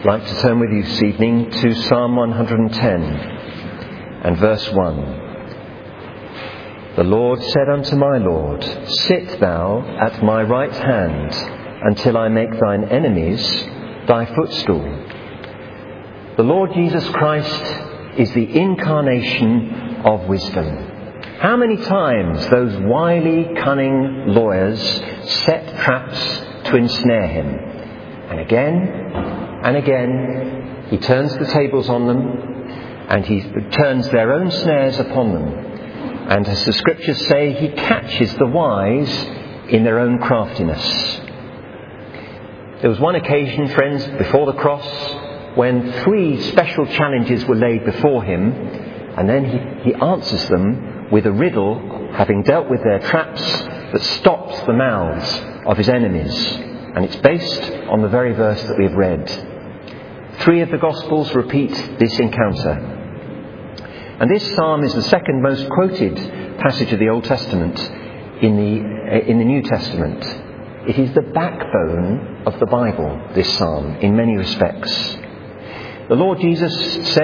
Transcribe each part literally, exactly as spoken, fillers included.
I'd like to turn with you this evening to Psalm one hundred ten and verse one. The Lord said unto my Lord, Sit thou at my right hand until I make thine enemies thy footstool. The Lord Jesus Christ is the incarnation of wisdom. How many times those wily, cunning lawyers set traps to ensnare him. And again and again he turns the tables on them, and he turns their own snares upon them. And as the scriptures say, he catches the wise in their own craftiness. There was one occasion, friends, before the cross, when three special challenges were laid before him, and then he, he answers them with a riddle, having dealt with their traps, that stops the mouths of his enemies. And it's based on the very verse that we've read. Three of the Gospels repeat this encounter. And this psalm is the second most quoted passage of the Old Testament in the, in the New Testament. It is the backbone of the Bible, this psalm, in many respects. The Lord Jesus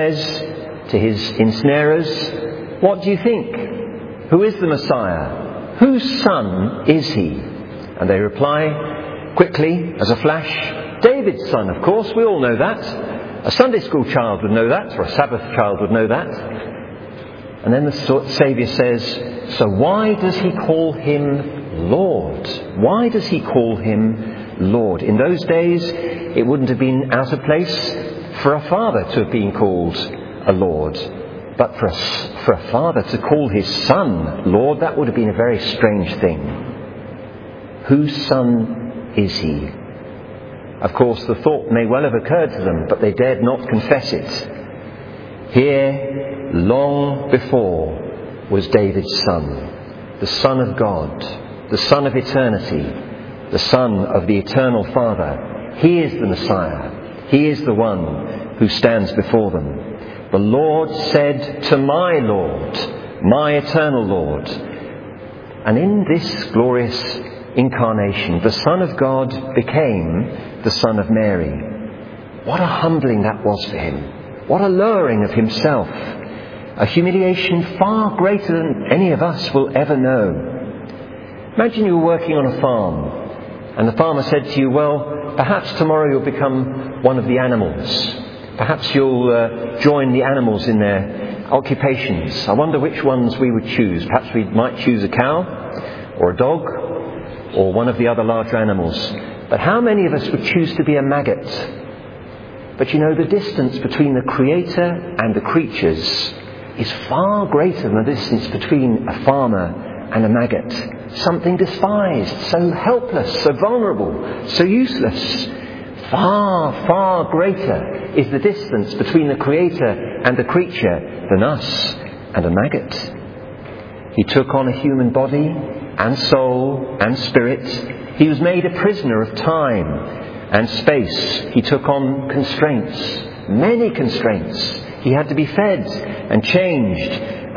says to his ensnarers, What do you think? Who is the Messiah? Whose son is he? And they reply quickly, as a flash, David's son, of course, we all know that. A Sunday school child would know that, or a Sabbath child would know that. And then the Saviour says, So why does he call him Lord? Why does he call him Lord? In those days, it wouldn't have been out of place for a father to have been called a Lord. But for a, for a father to call his son Lord, that would have been a very strange thing. Whose son is he? Of course, the thought may well have occurred to them, but they dared not confess it. Here, long before, was David's son, the Son of God, the Son of eternity, the Son of the eternal Father. He is the Messiah. He is the one who stands before them. The Lord said to my Lord, my eternal Lord. And in this glorious incarnation, the Son of God became the Son of Mary. What a humbling that was for him. What a lowering of himself. A humiliation far greater than any of us will ever know. Imagine you were working on a farm, and the farmer said to you, well, perhaps tomorrow you'll become one of the animals. Perhaps you'll uh, join the animals in their occupations. I wonder which ones we would choose. Perhaps we might choose a cow, or a dog, or one of the other larger animals. But how many of us would choose to be a maggot? But you know, the distance between the Creator and the creatures is far greater than the distance between a farmer and a maggot. Something despised, so helpless, so vulnerable, so useless. Far, far greater is the distance between the Creator and the creature than us and a maggot. He took on a human body and soul and spirit. He was made a prisoner of time and space. He took on constraints, many constraints. He had to be fed and changed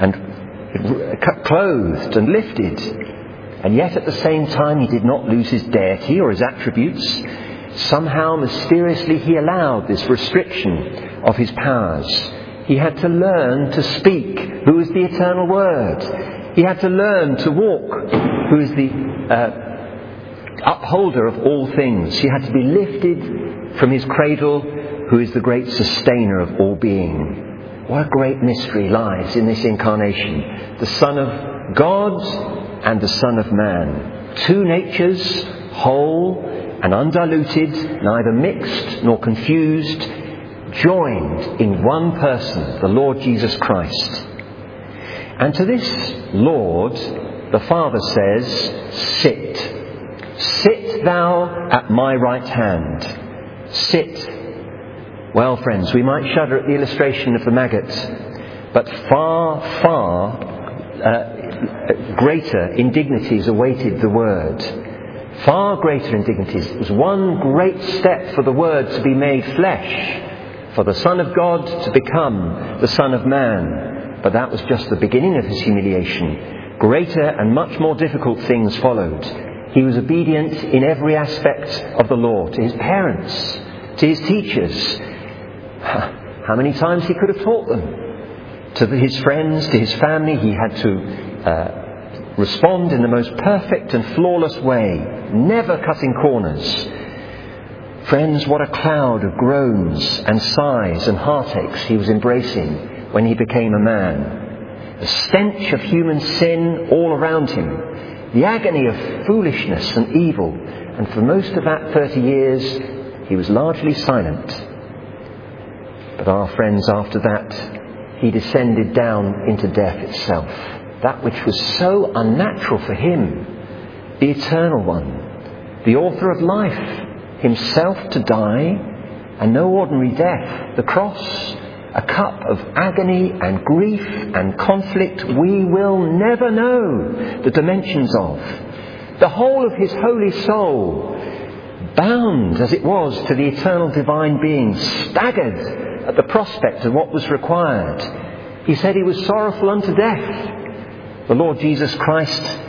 and clothed and lifted. And yet at the same time he did not lose his deity or his attributes. Somehow, mysteriously, he allowed this restriction of his powers. He had to learn to speak, who is the eternal Word. He had to learn to walk, who is the uh, upholder of all things. He had to be lifted from his cradle, who is the great sustainer of all being. What a great mystery lies in this incarnation. The Son of God and the Son of Man. Two natures, whole and undiluted, neither mixed nor confused, joined in one person, the Lord Jesus Christ. And to this Lord, the Father says, Sit. Sit thou at my right hand. Sit. Well, friends, we might shudder at the illustration of the maggot, but far, far uh, greater indignities awaited the Word. Far greater indignities. It was one great step for the Word to be made flesh, for the Son of God to become the Son of Man. But that was just the beginning of his humiliation. Greater and much more difficult things followed. He was obedient in every aspect of the law, to his parents, to his teachers, how many times he could have taught them. To his friends, to his family, he had to uh, respond in the most perfect and flawless way, never cutting corners. Friends, what a cloud of groans and sighs and heartaches he was embracing when he became a man. The stench of human sin all around him, the agony of foolishness and evil, and for most of that thirty years he was largely silent. But our friends, after that, he descended down into death itself, that which was so unnatural for him, the Eternal One, the author of life, himself to die, and no ordinary death, the cross, a cup of agony and grief and conflict we will never know the dimensions of. The whole of his holy soul, bound as it was to the eternal divine being, staggered at the prospect of what was required. He said he was sorrowful unto death. The Lord Jesus Christ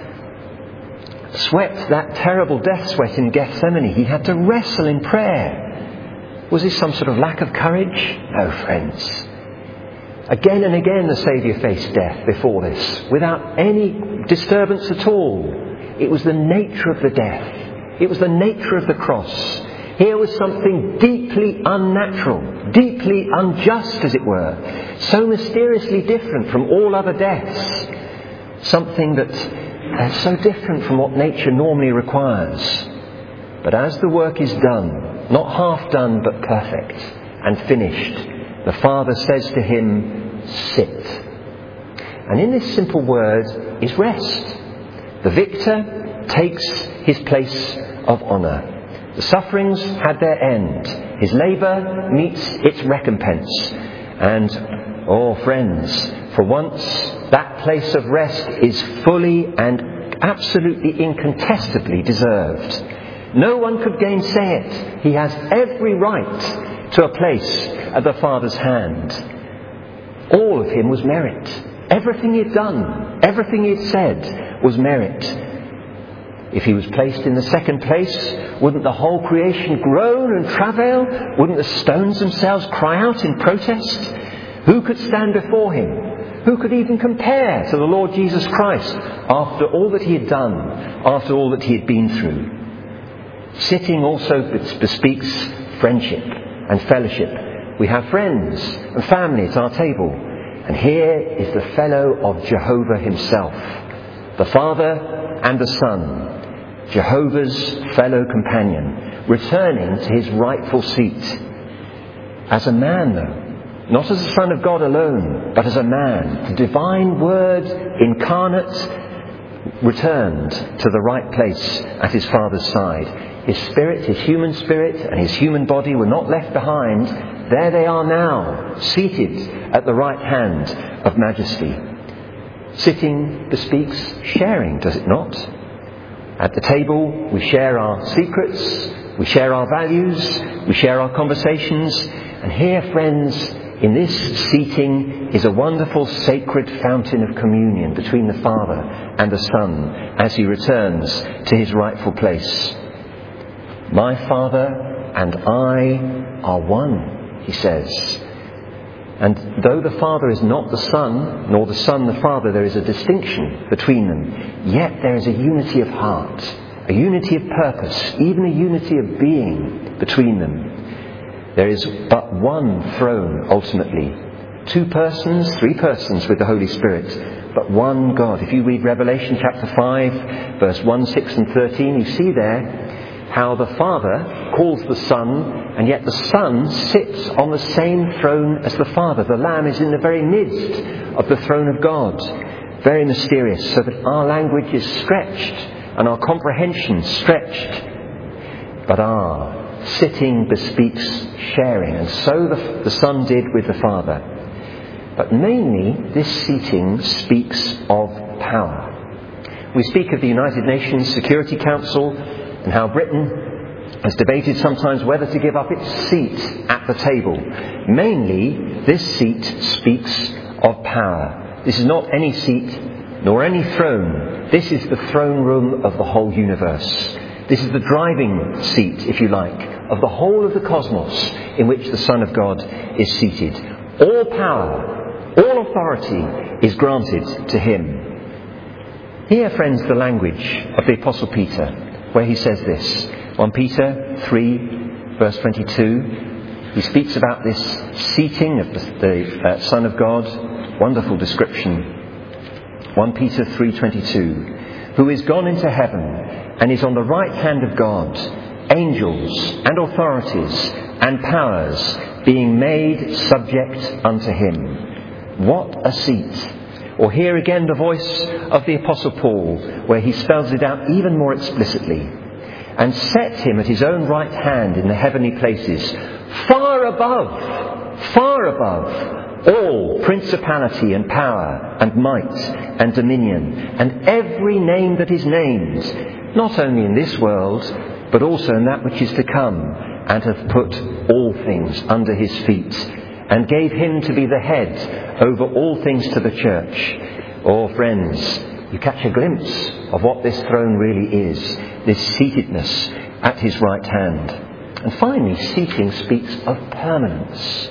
sweat that terrible death sweat in Gethsemane. He had to wrestle in prayer. Was this some sort of lack of courage? No, friends. Again and again the Saviour faced death before this, without any disturbance at all. It was the nature of the death. It was the nature of the cross. Here was something deeply unnatural, deeply unjust, as it were, so mysteriously different from all other deaths. Something that is so different from what nature normally requires. But as the work is done, not half done but perfect and finished, the Father says to him, sit. And in this simple word is rest. The victor takes his place of honour. The sufferings had their end. His labour meets its recompense. And, oh friends, for once that place of rest is fully and absolutely incontestably deserved. No one could gainsay it. He has every right to a place at the Father's hand. All of him was merit. Everything he had done, everything he had said was merit. If he was placed in the second place, wouldn't the whole creation groan and travail? Wouldn't the stones themselves cry out in protest? Who could stand before him? Who could even compare to the Lord Jesus Christ after all that he had done, after all that he had been through? Sitting also bespeaks friendship and fellowship. We have friends and family at our table. And here is the fellow of Jehovah himself, the Father and the Son, Jehovah's fellow companion, returning to his rightful seat. As a man, though, not as the Son of God alone, but as a man, the divine Word incarnate returned to the right place at his Father's side. His spirit, his human spirit, and his human body were not left behind. There they are now, seated at the right hand of majesty. Sitting bespeaks sharing, does it not? At the table we share our secrets, we share our values, we share our conversations. And here, friends, in this seating is a wonderful sacred fountain of communion between the Father and the Son as he returns to his rightful place. My Father and I are one, he says. And though the Father is not the Son, nor the Son the Father, there is a distinction between them. Yet there is a unity of heart, a unity of purpose, even a unity of being between them. There is but one throne, ultimately. Two persons, three persons with the Holy Spirit, but one God. If you read Revelation chapter five, verse one, six and thirteen, you see there how the Father calls the Son, and yet the Son sits on the same throne as the Father. The Lamb is in the very midst of the throne of God. Very mysterious, so that our language is stretched and our comprehension stretched. But our sitting bespeaks sharing, and so the, the Son did with the Father. But mainly this seating speaks of power. We speak of the United Nations Security Council and how Britain has debated sometimes whether to give up its seat at the table. Mainly this seat speaks of power. This is not any seat nor any throne. This is the throne room of the whole universe. This is the driving seat, if you like, of the whole of the cosmos in which the Son of God is seated. All power, all authority is granted to him. Hear, friends, the language of the Apostle Peter, where he says this. First Peter three, verse twenty-two. He speaks about this seating of the, the uh, Son of God. Wonderful description. First Peter three twenty-two. Who is gone into heaven and is on the right hand of God, angels and authorities and powers being made subject unto him. What a seat! Or hear again the voice of the Apostle Paul, where he spells it out even more explicitly. And set him at his own right hand in the heavenly places, far above, far above all principality and power and might and dominion and every name that is named, not only in this world, but also in that which is to come, and hath put all things under his feet, and gave him to be the head over all things to the church. Oh, friends, you catch a glimpse of what this throne really is, this seatedness at his right hand. And finally, seating speaks of permanence.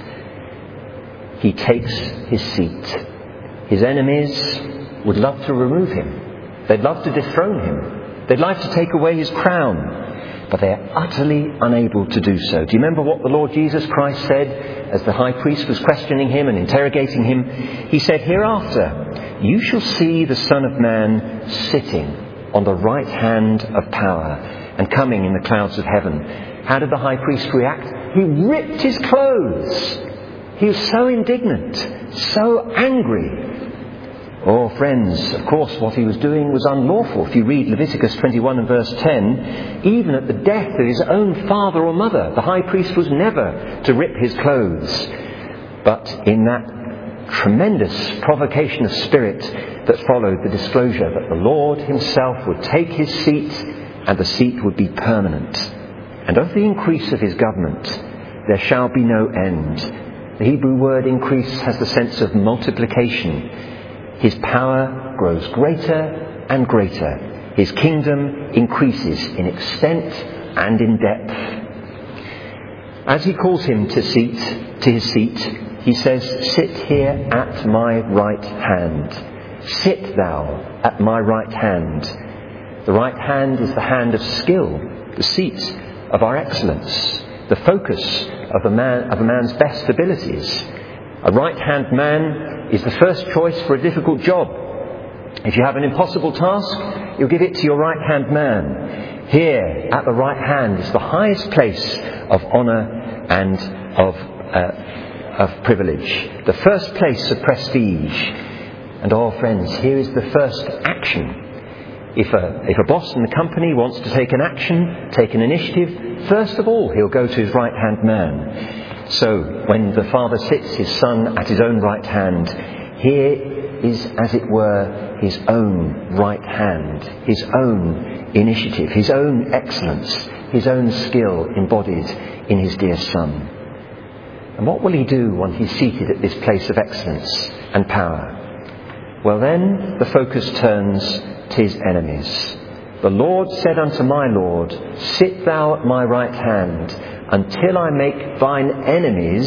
He takes his seat. His enemies would love to remove him. They'd love to dethrone him. They'd like to take away his crown. But they're utterly unable to do so. Do you remember what the Lord Jesus Christ said as the high priest was questioning him and interrogating him? He said, hereafter, you shall see the Son of Man sitting on the right hand of power and coming in the clouds of heaven. How did the high priest react? He ripped his clothes. He was so indignant, so angry. Oh, friends, of course, what he was doing was unlawful. If you read Leviticus twenty-one and verse ten, even at the death of his own father or mother, the high priest was never to rip his clothes. But in that tremendous provocation of spirit that followed the disclosure that the Lord himself would take his seat, and the seat would be permanent. And of the increase of his government there shall be no end. The Hebrew word increase has the sense of multiplication. His power grows greater and greater. His kingdom increases in extent and in depth. As he calls him to seat, to his seat, he says, sit here at my right hand. Sit thou at my right hand. The right hand is the hand of skill, the seat of our excellence, the focus of a man, of a man's best abilities. A right-hand man is the first choice for a difficult job. If you have an impossible task, you'll give it to your right-hand man. Here, at the right hand, is the highest place of honour and of, uh, of privilege. The first place of prestige. And oh, friends, here is the first action. If a, if a boss in the company wants to take an action, take an initiative, first of all, he'll go to his right-hand man. So, when the Father sits his Son at his own right hand, here is, as it were, his own right hand, his own initiative, his own excellence, his own skill embodied in his dear Son. And what will he do when he's seated at this place of excellence and power? Well then, the focus turns to his enemies. The Lord said unto my Lord, sit thou at my right hand, until I make thine enemies,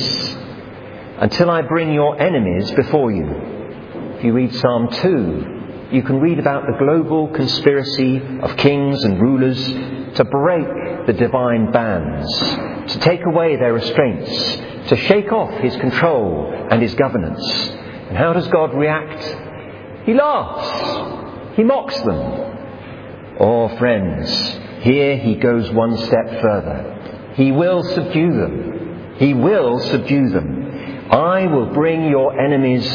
until I bring your enemies before you. If you read Psalm two, you can read about the global conspiracy of kings and rulers to break the divine bands, to take away their restraints, to shake off his control and his governance. And how does God react? He laughs. He mocks them. Oh, friends, here he goes one step further. He will subdue them. He will subdue them. I will bring your enemies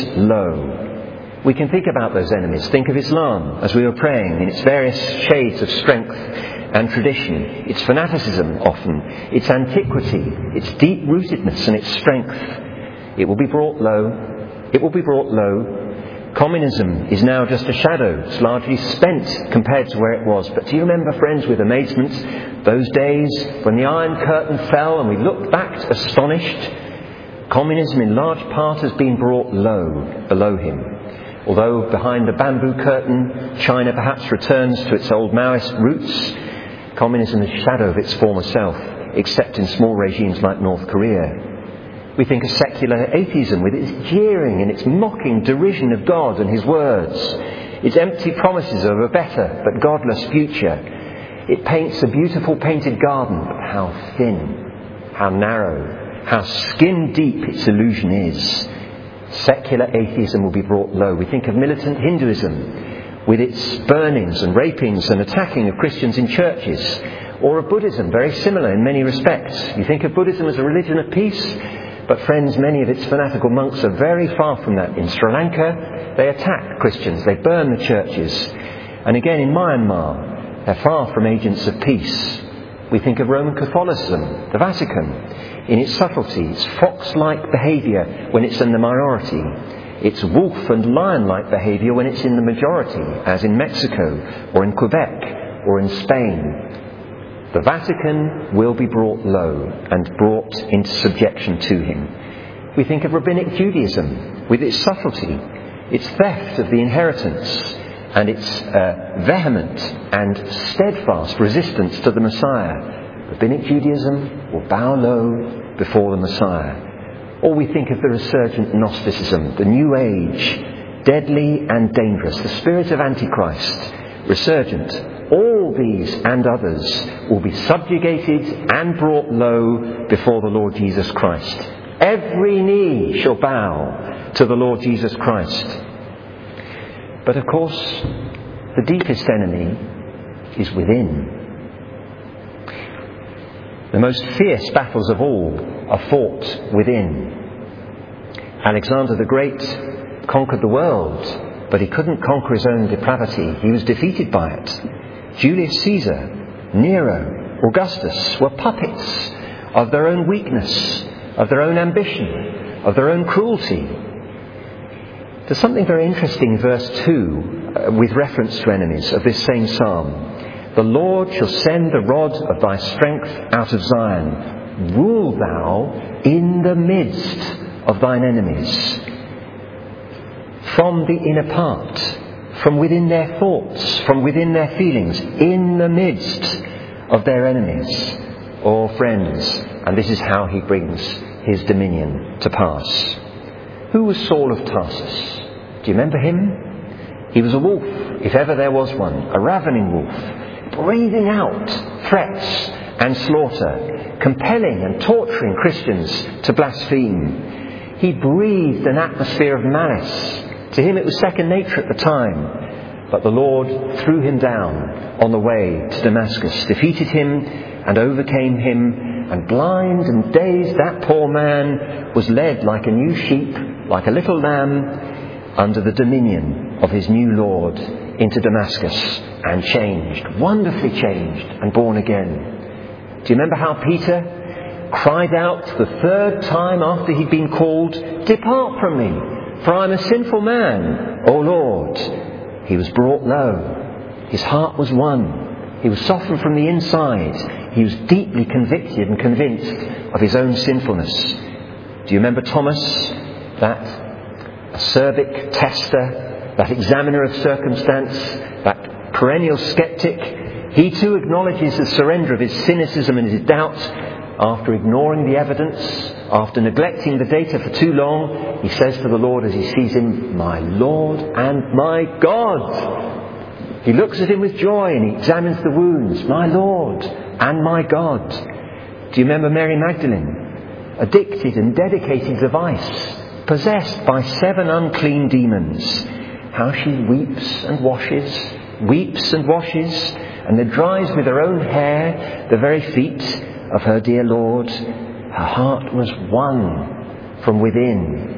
low. We can think about those enemies. Think of Islam, as we were praying, in its various shades of strength and tradition. Its fanaticism often, its antiquity, its deep-rootedness and its strength. It will be brought low. It will be brought low. Communism is now just a shadow. It's largely spent compared to where it was. But do you remember, friends, with amazement, those days when the Iron Curtain fell and we looked back astonished? Communism in large part has been brought low, below him. Although behind the bamboo curtain, China perhaps returns to its old Maoist roots, communism is a shadow of its former self. except in small regimes like North Korea. We think of secular atheism with its jeering and its mocking derision of God and his words, its empty promises of a better but godless future. It paints a beautiful painted garden, but how thin, how narrow, how skin deep its illusion is. Secular atheism will be brought low. We think of militant Hinduism with its burnings and rapings and attacking of Christians in churches, or of Buddhism, very similar in many respects. You think of Buddhism as a religion of peace, but friends, many of its fanatical monks are very far from that. In Sri Lanka, they attack Christians, they burn the churches. And again in Myanmar, they're far from agents of peace. We think of Roman Catholicism, the Vatican, in its subtlety, its fox-like behaviour when it's in the minority, its wolf and lion-like behaviour when it's in the majority, as in Mexico or in Quebec or in Spain. The Vatican will be brought low and brought into subjection to him. We think of Rabbinic Judaism with its subtlety, its theft of the inheritance, and its uh, vehement and steadfast resistance to the Messiah. Rabbinic Judaism will bow low before the Messiah. Or we think of the resurgent Gnosticism, the New Age, deadly and dangerous, the spirit of Antichrist, resurgent. All these and others will be subjugated and brought low before the Lord Jesus Christ. Every knee shall bow to the Lord Jesus Christ. But of course, the deepest enemy is within. The most fierce battles of all are fought within. Alexander the Great conquered the world, but he couldn't conquer his own depravity. He was defeated by it. Julius Caesar, Nero, Augustus were puppets of their own weakness, of their own ambition, of their own cruelty. There's something very interesting in verse two uh, with reference to enemies of this same psalm. The Lord shall send the rod of thy strength out of Zion. Rule thou in the midst of thine enemies. From the inner part, from within their thoughts, from within their feelings, in the midst of their enemies. Oh, friends, and this is how he brings his dominion to pass. Who was Saul of Tarsus? Do you remember him? He was a wolf, if ever there was one, a ravening wolf, breathing out threats and slaughter, compelling and torturing Christians to blaspheme. He breathed an atmosphere of malice. To him it was second nature at the time. But the Lord threw him down on the way to Damascus, defeated him and overcame him, and blind and dazed that poor man was led like a new sheep, like a little lamb, under the dominion of his new Lord into Damascus, and changed, wonderfully changed and born again. Do you remember how Peter cried out the third time after he'd been called, "Depart from me, for I am a sinful man, O Lord." He was brought low. His heart was won. He was softened from the inside. He was deeply convicted and convinced of his own sinfulness. Do you remember Thomas, that acerbic tester, that examiner of circumstance, that perennial sceptic? He too acknowledges the surrender of his cynicism and his doubts. After ignoring the evidence, after neglecting the data for too long, he says to the Lord as he sees him, "My Lord and my God." He looks at him with joy and he examines the wounds. "My Lord and my God." Do you remember Mary Magdalene? Addicted and dedicated to vice, possessed by seven unclean demons. How she weeps and washes, weeps and washes, and then dries with her own hair the very feet of her dear Lord. Her heart was won from within.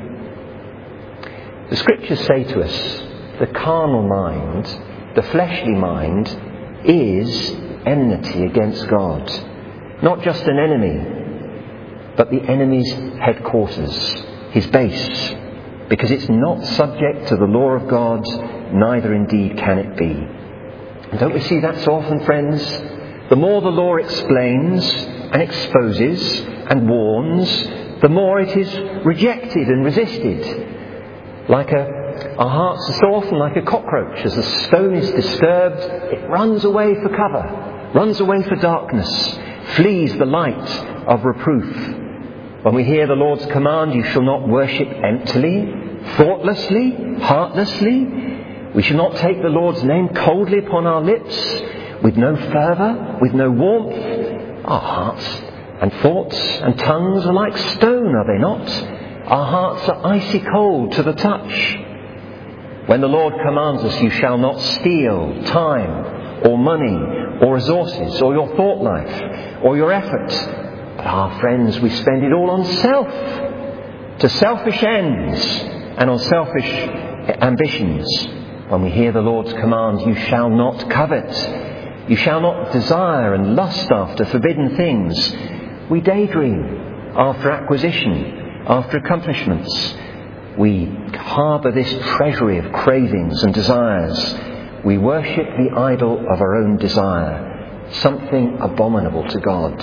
The scriptures say to us, the carnal mind, the fleshly mind, is enmity against God. Not just an enemy, but the enemy's headquarters, his base, because it's not subject to the law of God, neither indeed can it be. And don't we see that so often, friends? The more the law explains and exposes and warns, the more it is rejected and resisted. Like a, our hearts are so often like a cockroach. As a stone is disturbed, it runs away for cover, runs away for darkness, flees the light of reproof. When we hear the Lord's command, you shall not worship emptily, thoughtlessly, heartlessly. We shall not take the Lord's name coldly upon our lips, with no fervour, with no warmth. Our hearts and thoughts and tongues are like stone, are they not? Our hearts are icy cold to the touch. When the Lord commands us, you shall not steal time or money or resources or your thought life or your effort. But our friends, we spend it all on self, to selfish ends and on selfish ambitions. When we hear the Lord's command, you shall not covet, you shall not desire and lust after forbidden things, we daydream after acquisition, after accomplishments. We harbour this treasury of cravings and desires. We worship the idol of our own desire, something abominable to God.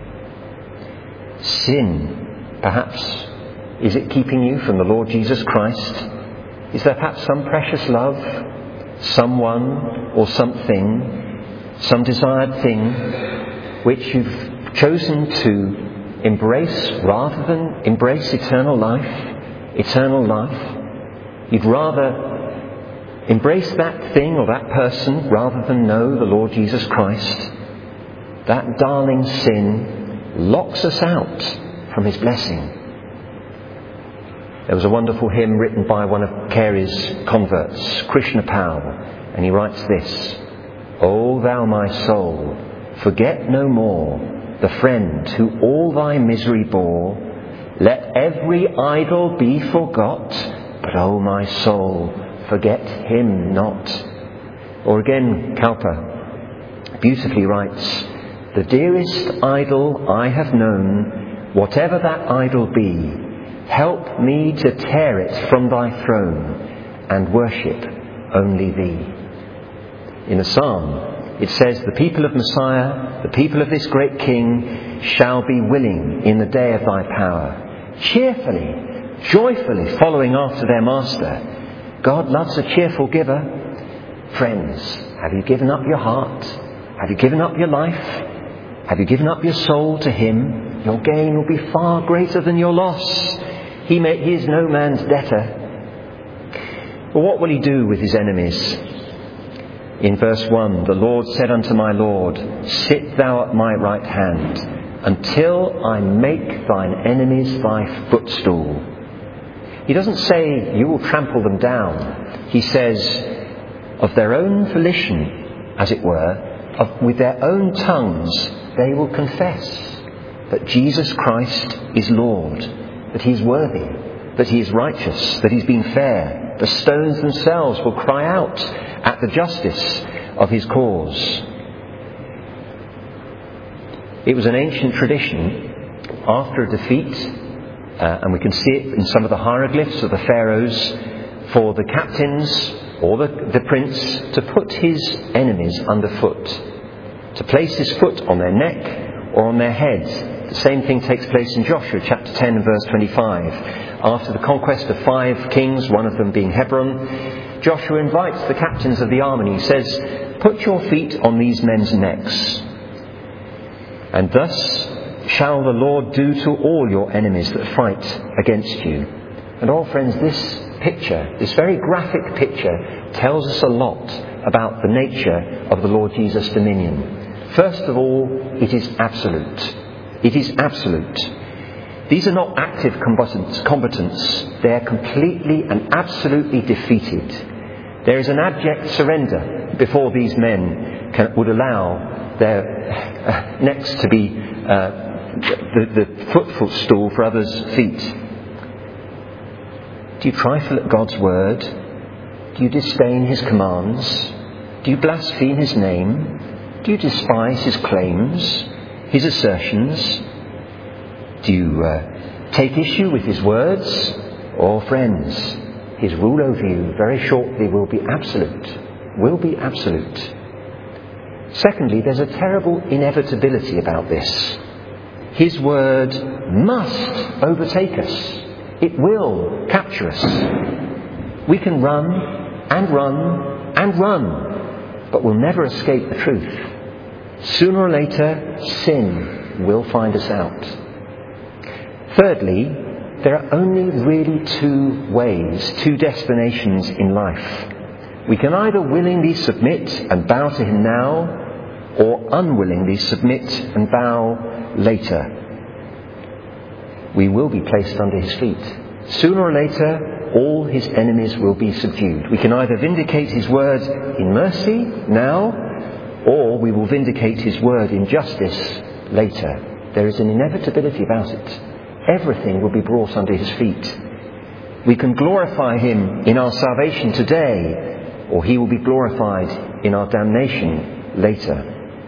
Sin, perhaps, is it keeping you from the Lord Jesus Christ? Is there perhaps some precious love, someone or something, some desired thing, which you've chosen to embrace rather than embrace eternal life? Eternal life. You'd rather embrace that thing or that person rather than know the Lord Jesus Christ. That darling sin locks us out from his blessing. There was a wonderful hymn written by one of Carey's converts, Krishna Pal, and he writes this: O thou my soul, forget no more the friend who all thy misery bore. Let every idol be forgot, but O my soul, forget him not. Or again, Cowper beautifully writes, the dearest idol I have known, whatever that idol be, help me to tear it from thy throne and worship only thee. In a psalm, it says, the people of Messiah, the people of this great King, shall be willing in the day of thy power, cheerfully, joyfully following after their master. God loves a cheerful giver. Friends, have you given up your heart? Have you given up your life? Have you given up your soul to him? Your gain will be far greater than your loss. He, may, he is no man's debtor. But what will he do with his enemies? In verse one, the Lord said unto my Lord, sit thou at my right hand, until I make thine enemies thy footstool. He doesn't say you will trample them down. He says, of their own volition, as it were, of, with their own tongues, they will confess that Jesus Christ is Lord, that he's worthy, that he is righteous, that he's been fair. The stones themselves will cry out at the justice of his cause. It was an ancient tradition after a defeat, uh, and we can see it in some of the hieroglyphs of the pharaohs, for the captains or the, the prince to put his enemies underfoot, to place his foot on their neck or on their head. The same thing takes place in Joshua chapter ten and verse twenty-five. After the conquest of five kings, one of them being Hebron, Joshua invites the captains of the army. He says, put your feet on these men's necks, and thus shall the Lord do to all your enemies that fight against you. And all friends, this picture, this very graphic picture, tells us a lot about the nature of the Lord Jesus' dominion. First of all, it is absolute. It is absolute. These are not active combatants. combatants. They are completely and absolutely defeated. There is an abject surrender before these men can, would allow their uh, necks to be uh, the, the foot footstool for others' feet. Do you trifle at God's word? Do you disdain his commands? Do you blaspheme his name? Do you despise his claims, his assertions? Do you uh, take issue with his words? Or, friends, his rule over you very shortly will be absolute. Will be absolute. Secondly, there's a terrible inevitability about this. His word must overtake us. It will capture us. We can run and run and run, but we'll never escape the truth. Sooner or later, sin will find us out. Thirdly, there are only really two ways, two destinations in life. We can either willingly submit and bow to him now, or unwillingly submit and bow later. We will be placed under his feet. Sooner or later, all his enemies will be subdued. We can either vindicate his word in mercy now, or we will vindicate his word in justice later. There is an inevitability about it. Everything will be brought under his feet. We can glorify him in our salvation today, or he will be glorified in our damnation later.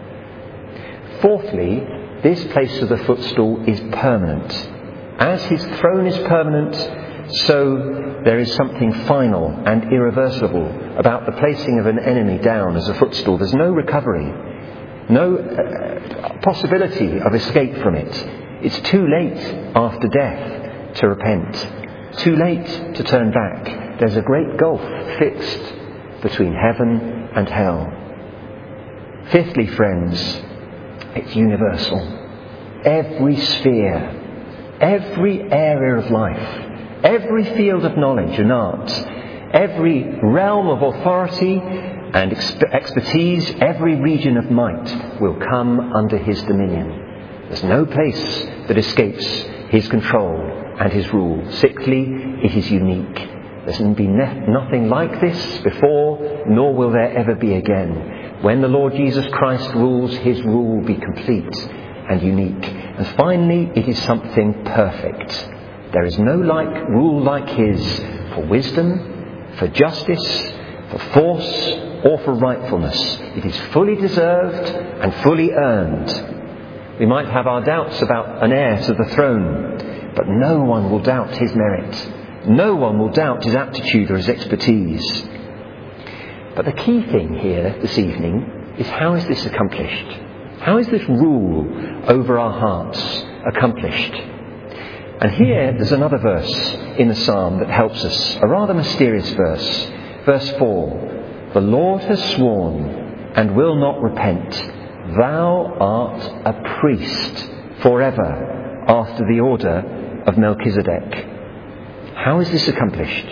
Fourthly, this place of the footstool is permanent. As his throne is permanent, so there is something final and irreversible about the placing of an enemy down as a footstool. There's no recovery, no uh, possibility of escape from it. It's too late after death to repent, too late to turn back. There's a great gulf fixed between heaven and hell. Fifthly, friends, it's universal. Every sphere, every area of life, every field of knowledge and art, every realm of authority and exp- expertise, every region of might will come under his dominion. There's no place that escapes his control and his rule. Sixthly, it is unique. There's been ne- nothing like this before, nor will there ever be again. When the Lord Jesus Christ rules, his rule will be complete and unique. And finally, it is something perfect. There is no like rule like his for wisdom, for justice, for force, or for rightfulness. It is fully deserved and fully earned. We might have our doubts about an heir to the throne, but no one will doubt his merit. No one will doubt his aptitude or his expertise. But the key thing here this evening is, how is this accomplished? How is this rule over our hearts accomplished? And here there's another verse in the psalm that helps us, a rather mysterious verse. Verse four, the Lord has sworn and will not repent. Thou art a priest forever after the order of Melchizedek. How is this accomplished?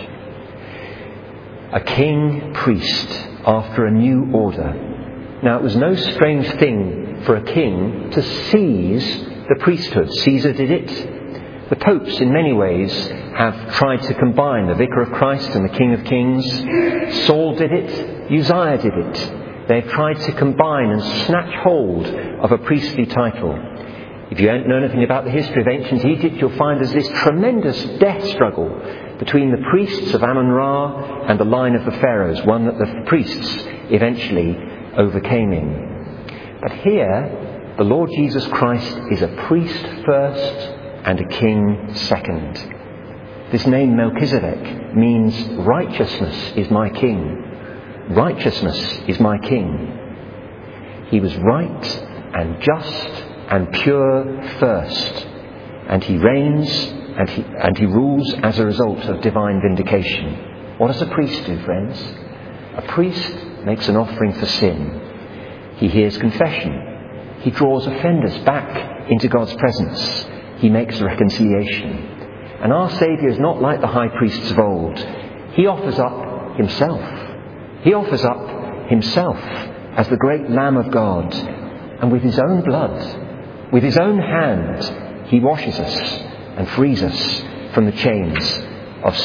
A king priest after a new order. Now, it was no strange thing for a king to seize the priesthood. Caesar did it. The popes, in many ways, have tried to combine the Vicar of Christ and the King of Kings. Saul did it. Uzziah did it. They've tried to combine and snatch hold of a priestly title. If you don't know anything about the history of ancient Egypt, you'll find there's this tremendous death struggle between the priests of Amun-Ra and the line of the pharaohs, one that the priests eventually overcame in. But here, the Lord Jesus Christ is a priest first and a king second. This name Melchizedek means righteousness is my king. Righteousness is my king. He was right and just and pure first, and he reigns and he, and he rules as a result of divine vindication. What does a priest do, friends? A priest makes an offering for sin. He hears confession. He draws offenders back into God's presence. He makes reconciliation. And our Saviour is not like the high priests of old. He offers up himself. He offers up himself as the great Lamb of God. And with his own blood, with his own hand, he washes us and frees us from the chains of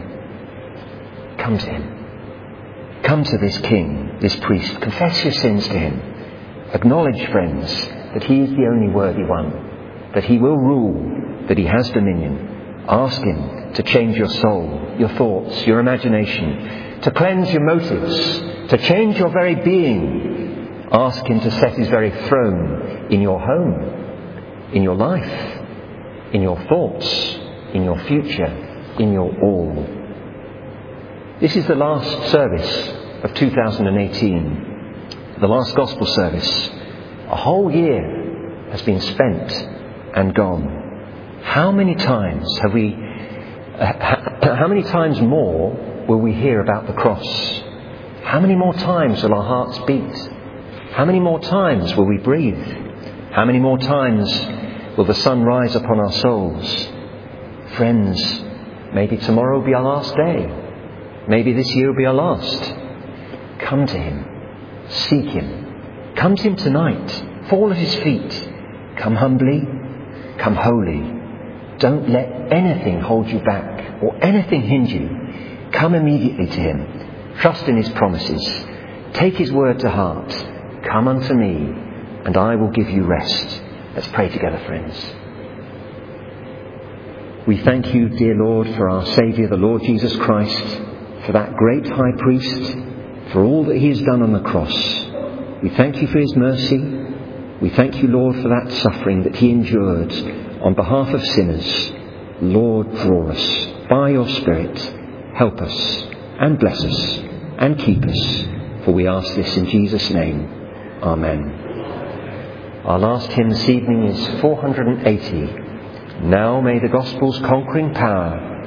sin. Come to him. Come to this king, this priest. Confess your sins to him. Acknowledge, friends, that he is the only worthy one, that he will rule, that he has dominion. Ask him to change your soul, your thoughts, your imagination, to cleanse your motives, to change your very being. Ask him to set his very throne in your home, in your life, in your thoughts, in your future, in your all. This is the last service of two thousand eighteen, the last gospel service. A whole year has been spent and gone. How many times have we, uh, how many times more will we hear about the cross? How many more times will our hearts beat? How many more times will we breathe? How many more times will the sun rise upon our souls? Friends, maybe tomorrow will be our last day. Maybe this year will be our last. Come to him. Seek him. Come to him tonight. Fall at his feet. Come humbly. Come holy. Don't let anything hold you back or anything hinder you. Come immediately to him. Trust in his promises. Take his word to heart. Come unto me, and I will give you rest. Let's pray together, friends. We thank you, dear Lord, for our Saviour, the Lord Jesus Christ, for that great high priest, for all that he has done on the cross. We thank you for his mercy. We thank you, Lord, for that suffering that he endured on behalf of sinners. Lord, draw us by your Spirit. Help us and bless us and keep us. For we ask this in Jesus' name. Amen. Our last hymn this evening is four hundred eighty. Now may the Gospel's conquering power